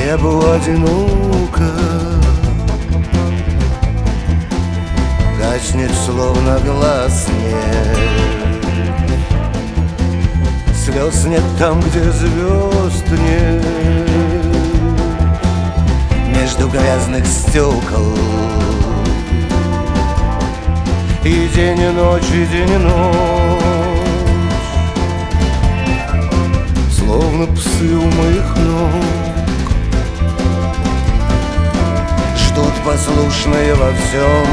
Небу одиноко гаснет, словно глаз нет. Слез нет там, где звезд нет. Между грязных стекол и день и ночь, и день и ночь, словно псы у моих ног, ждут послушные во всем.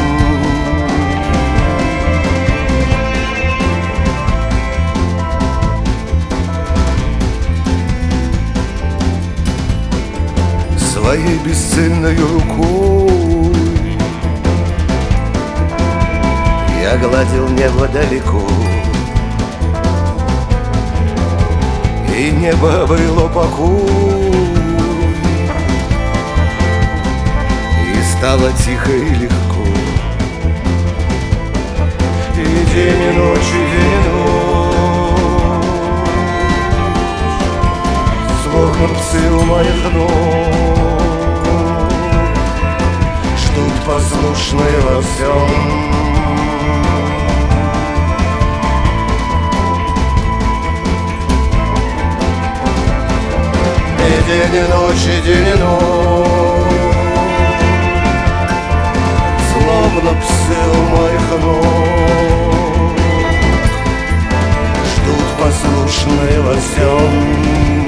Своей бесцельной рукой я гладил небо далеко, и небо обрело покой, и стало тихо и легко. И день и ночь, и день и ночь, словно псы у моих ног, ждут послушные во всем. И день и ночь, и день и ночь, словно псы у моих ног, ждут послушные во всем.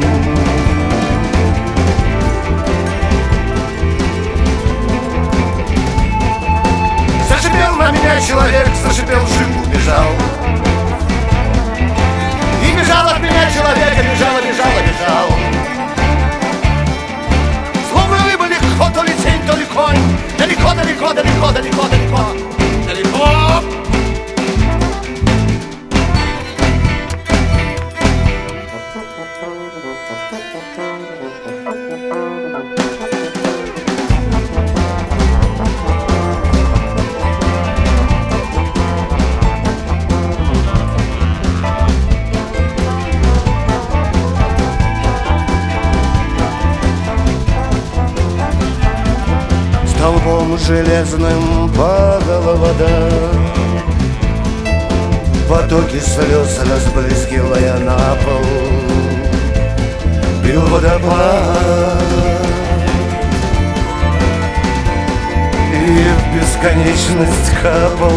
Зашипел на меня человек, зашипел, жив, убежал. И бежал от меня человек, и бежал, и бежал, и бежал. Словно рыба легко, то ли тень, то ли конь. Далеко, далеко, далеко, далеко, далеко, далеко. Столбом железным падала вода, потоки слез разбрызгивая на пол. Бил водопад и в бесконечность капал,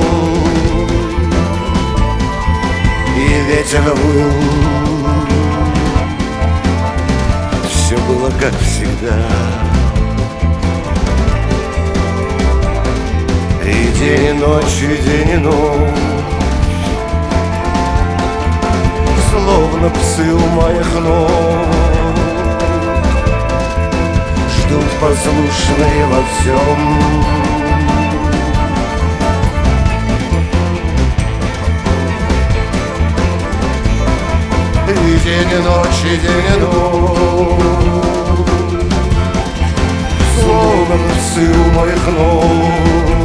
и ветер выл. Все было как всегда. И день и ночь, и день и ночь, словно псы у моих ног, ждут послушные во всем. И день и ночь, и день и ночь, словно псы у моих ног,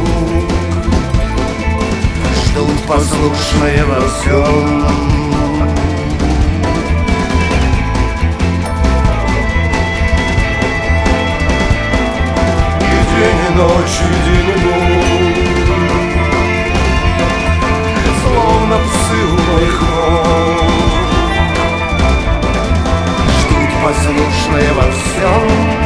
ждут послушные во всем. И день и ночь, и день и ночь, словно псы у моих ног, ждут послушные во всем.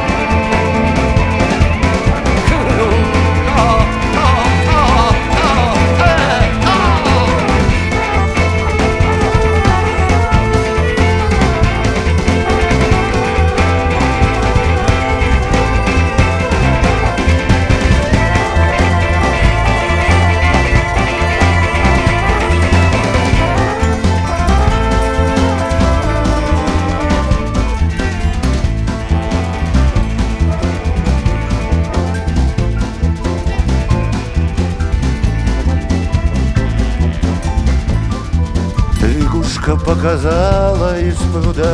Лягушка показала из пруда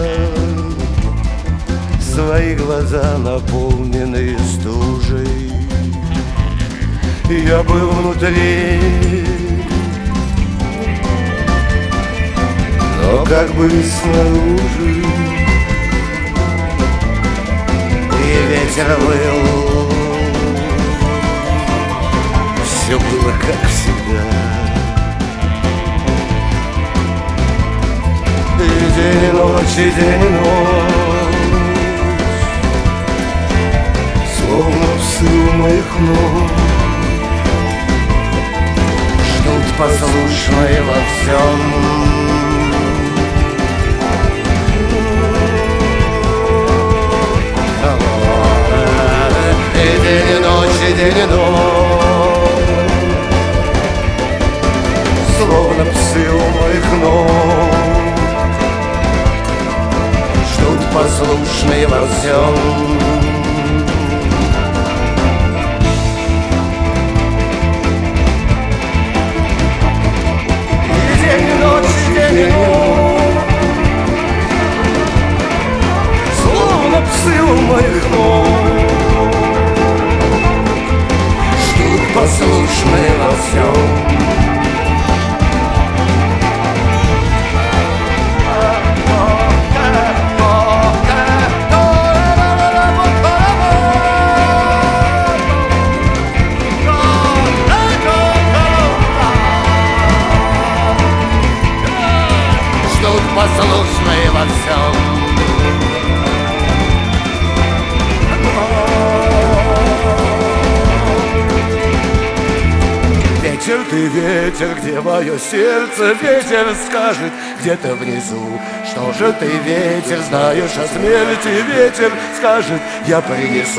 свои глаза, наполненные стужей. Я был внутри, но как бы снаружи. ветер выл, все было как всегда. И день и ночь, и день и ночь, словно псы у моих ног, ждут послушные во всем. И день и ночь, и день и ночь, словно псы у моих ног, ждут послушные во всем. И день и ночь, словно псы у моих ног, ждут послушные во всем. Послушные во всем. Ветер, ты ветер, где мое сердце? Ветер скажет где-то внизу. Что же ты, ветер, знаешь о смерти? Ветер скажет, я принесу.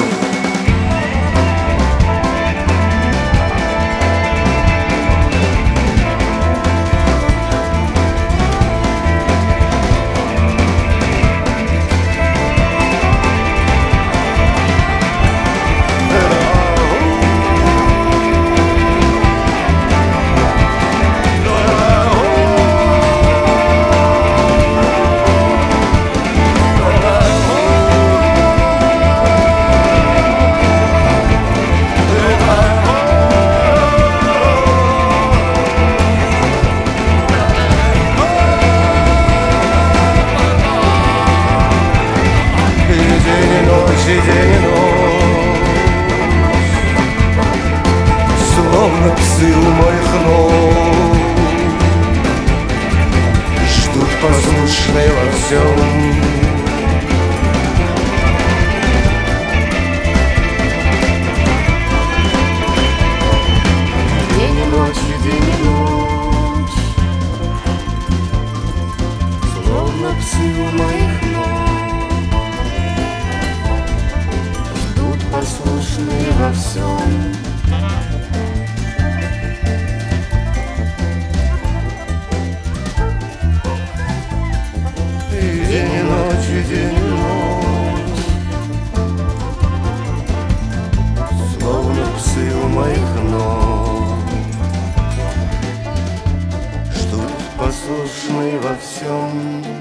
И день и ночь, словно псы у моих ног, ждут послушные во всем. День и ночь, день и ночь, словно псы у моих ног, послушные во всем. И день и ночь, и день и ночь, словно псы у моих ног, ждут послушные во всем.